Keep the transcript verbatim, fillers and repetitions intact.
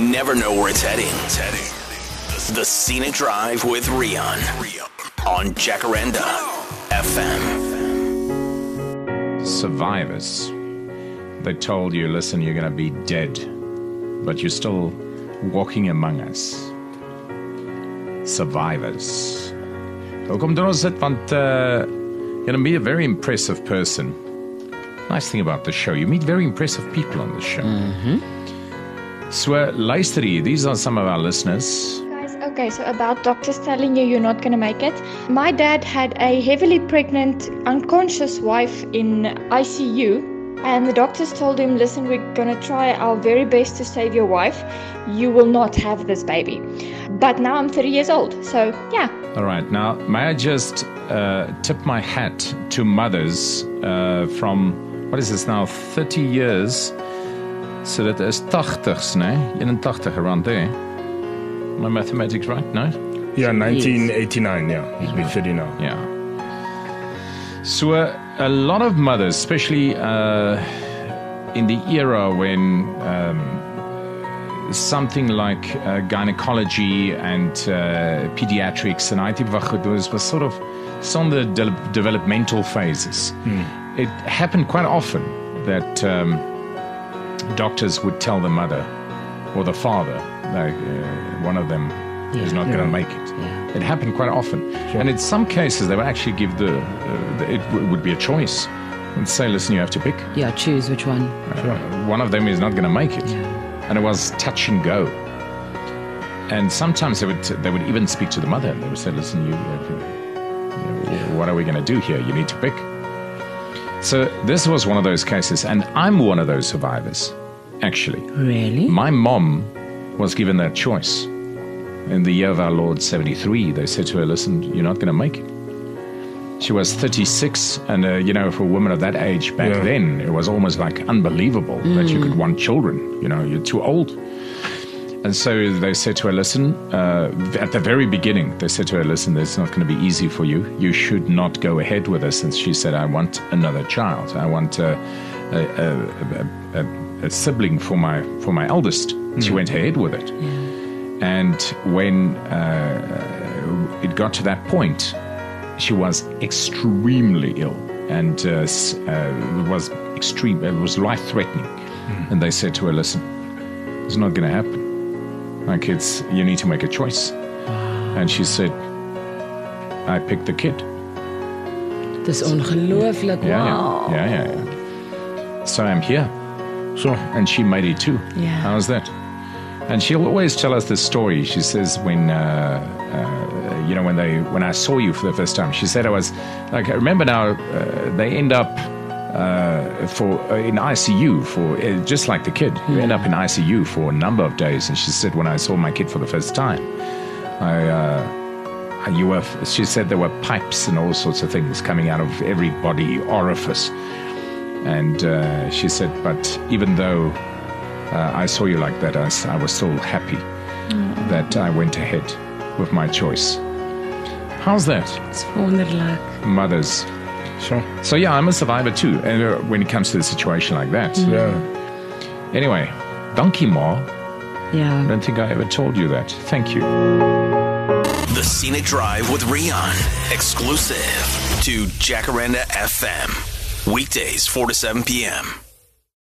never know where it's heading. It's heading. The Scenic Drive with Rian on Jacaranda F M. Survivors. They told you, listen, you're going to be dead, but you're still walking among us. Survivors. Welkom doen ons dit, want uh, you're going to be a very impressive person. Nice thing about the show, you meet very impressive people on the show. Mm-hmm. So, luister hier, these are some of our listeners. Guys, okay, so about doctors telling you you're not going to make it. My dad had a heavily pregnant, unconscious wife in I C U. And the doctors told him, listen, we're going to try our very best to save your wife. You will not have this baby. But now I'm thirty years old, so yeah. All right, now, may I just uh, tip my hat to mothers uh, from, what is this now, thirty years? So that is tachtigs, né? eighty around there. My mathematics right, no? Yeah, nineteen eighty-nine, yeah. He'll be thirty now. Yeah. So uh, a lot of mothers, especially uh, in the era when um, something like uh, gynecology and uh, pediatrics and I T was, was sort of still in the de- developmental phases. Hmm. It happened quite often that um, doctors would tell the mother or the father, like uh, one of them Yeah. is not Yeah. going to make it. Yeah. It happened quite often. Sure. And in some cases, they would actually give the, uh, the it w- would be a choice and say, listen, you have to pick. Yeah, choose which one. Uh, one of them is not going to make it. Yeah. And it was touch and go. And sometimes they would they would even speak to the mother and they would say, listen, you, you, you know, what are we going to do here? You need to pick. So this was one of those cases. And I'm one of those survivors, actually. Really? My mom was given that choice. In the year of our Lord, seventy-three, they said to her, listen, you're not going to make it. She was thirty-six, and, uh, you know, for a woman of that age back Yeah. then, it was almost like unbelievable mm. that you could want children. You know, you're too old. And so they said to her, listen, uh, at the very beginning, they said to her, listen, it's not going to be easy for you. You should not go ahead with this. And she said, I want another child. I want uh, a, a, a, a, a sibling for my, for my eldest. Mm. She went ahead with it. Yeah. And when uh, it got to that point, she was extremely ill, and uh, uh, it was extreme. It was life-threatening. Mm. And they said to her, "Listen, it's not going to happen. Like it's, you need to make a choice." Wow. And she said, "I picked the kid." Dis ongelooflik. Yeah, Wow. yeah, yeah, yeah, yeah. So I'm here. Sure. And she made it too. Yeah. How's that? And she'll always tell us this story. She says, when, uh, uh, you know, when they, when I saw you for the first time, she said I was, like, I remember now, uh, they end up uh, for uh, in I C U for, uh, just like the kid, you end up in I C U for a number of days. And she said, when I saw my kid for the first time, I, uh, you were, she said there were pipes and all sorts of things coming out of every body orifice. And uh, she said, but even though Uh, I saw you like that, I, I was still happy mm. that I went ahead with my choice. How's that? It's wonderlik. Mothers. Sure. So yeah, I'm a survivor too, and uh, when it comes to a situation like that. Mm. Yeah. Anyway, donkey ma. Yeah. I don't think I ever told you that. Thank you. The Scenic Drive with Rian, exclusive to Jacaranda F M. Weekdays, four to seven p.m.